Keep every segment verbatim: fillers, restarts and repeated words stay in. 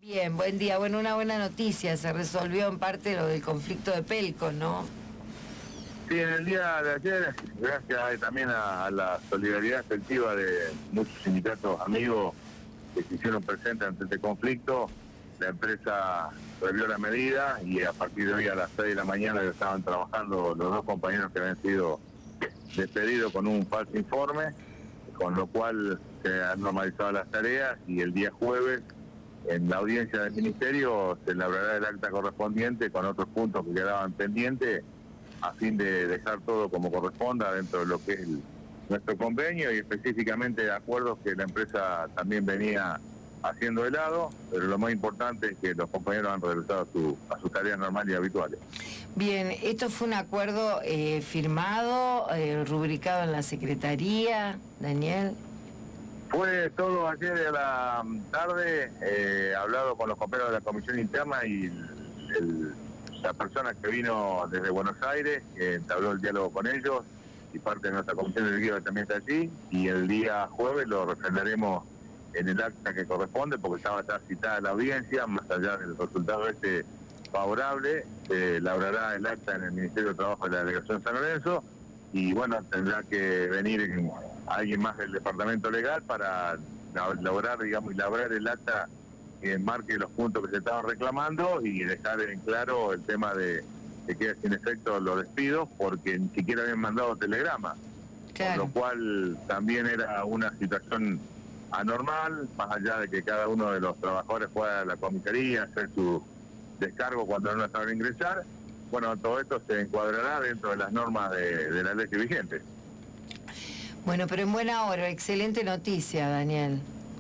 Bien, buen día. Bueno, una buena noticia, se resolvió en parte lo del conflicto de Pelco, ¿no? Sí, en el día de ayer, gracias también a, a la solidaridad efectiva de muchos sindicatos amigos que se hicieron presentes ante este conflicto, la empresa revió la medida y a partir de hoy a las seis de la mañana ya estaban trabajando los dos compañeros que habían sido despedidos con un falso informe, con lo cual se han normalizado las tareas y el día jueves en la audiencia del Ministerio se elaborará el acta correspondiente con otros puntos que quedaban pendientes a fin de dejar todo como corresponda dentro de lo que es el, nuestro convenio y específicamente de acuerdos que la empresa también venía haciendo de lado, pero lo más importante es que los compañeros han regresado a, su, a sus tareas normales y habituales. Bien, ¿esto fue un acuerdo eh, firmado, eh, rubricado en la Secretaría, Daniel? Fue todo ayer a la tarde, eh, hablado con los compañeros de la Comisión Interna y el, el, la persona que vino desde Buenos Aires, que entabló el diálogo con ellos, y parte de nuestra comisión directiva también está allí, y el día jueves lo refrendaremos en el acta que corresponde, porque estaba ya citada la audiencia, más allá del resultado este favorable, se elaborará el acta en el Ministerio de Trabajo de la Delegación San Lorenzo, y bueno, tendrá que venir alguien más del departamento legal para elaborar, digamos, elaborar el acta que marque los puntos que se estaban reclamando y dejar en claro el tema de que quede sin efecto los despidos, porque ni siquiera habían mandado telegrama, claro. Con lo cual también era una situación anormal, más allá de que cada uno de los trabajadores fuera a la comisaría a hacer su descargo cuando no saben ingresar. Bueno, todo esto se encuadrará dentro de las normas de, de la ley vigente. Bueno, pero en buena hora, excelente noticia, Daniel.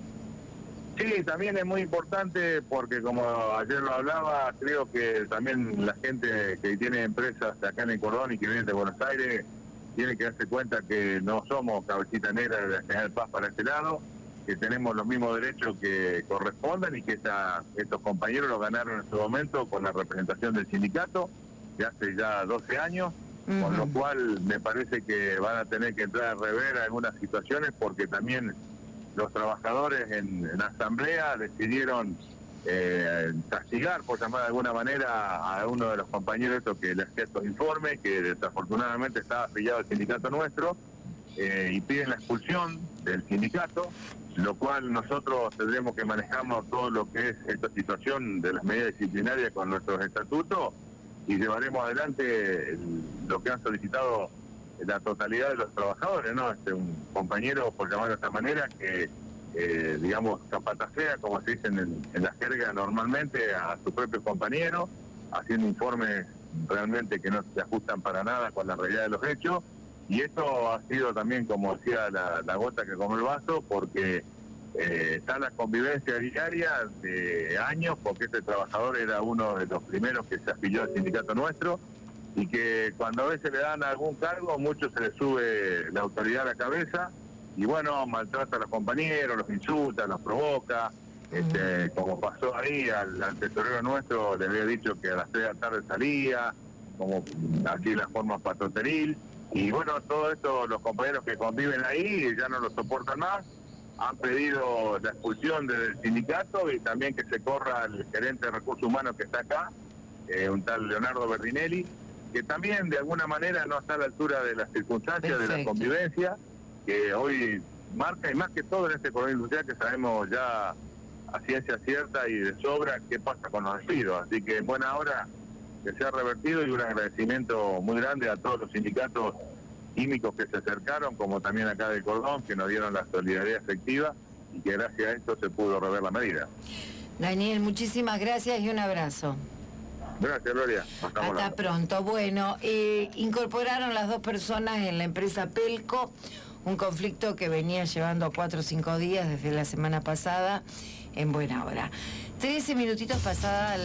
Sí, también es muy importante porque como ayer lo hablaba, creo que también la gente que tiene empresas acá en el Cordón y que viene de Buenos Aires tiene que darse cuenta que no somos cabecita negra de la General Paz para este lado, que tenemos los mismos derechos que corresponden y que esta, estos compañeros lo ganaron en su momento con la representación del sindicato de hace ya doce años, uh-huh. Con lo cual me parece que van a tener que entrar a rever algunas situaciones porque también los trabajadores en, en asamblea decidieron eh, castigar, por llamar de alguna manera, a uno de los compañeros estos que le hacía estos informes, que desafortunadamente estaba afiliado al sindicato nuestro, eh, y piden la expulsión del sindicato, lo cual nosotros tendremos que manejarnos todo lo que es esta situación de las medidas disciplinarias con nuestros estatutos y llevaremos adelante el, lo que han solicitado la totalidad de los trabajadores, ¿no? Este, un compañero, por llamarlo de esta manera, que, eh, digamos, capatacea, como se dice en, en la jerga normalmente, a su propio compañero, haciendo informes realmente que no se ajustan para nada con la realidad de los hechos, y esto ha sido también, como decía, la, la gota que come el vaso, porque eh, está la convivencia diaria de años, porque este trabajador era uno de los primeros que se afilió al sindicato nuestro, y que cuando a veces le dan algún cargo, mucho se le sube la autoridad a la cabeza, y bueno, maltrata a los compañeros, los insulta, los provoca, uh-huh. este, como pasó ahí, al, al tesorero nuestro le había dicho que a las tres de la tarde salía, como así de la forma patroteril, y bueno, todo esto, los compañeros que conviven ahí ya no lo soportan más, han pedido la expulsión del sindicato y también que se corra el gerente de recursos humanos que está acá, eh, un tal Leonardo Berdinelli, que también de alguna manera no está a la altura de las circunstancias, perfecto, de la convivencia, que hoy marca, y más que todo en este cordón industrial que sabemos ya a ciencia cierta y de sobra qué pasa con los despidos. Así que en buena hora que se ha revertido y un agradecimiento muy grande a todos los sindicatos químicos que se acercaron, como también acá del Cordón, que nos dieron la solidaridad efectiva y que gracias a esto se pudo rever la medida. Daniel, muchísimas gracias y un abrazo. Gracias, Gloria. Hasta, Hasta pronto. Bueno, eh, incorporaron las dos personas en la empresa Pelco, un conflicto que venía llevando cuatro o cinco días desde la semana pasada, en buena hora. Trece minutitos pasada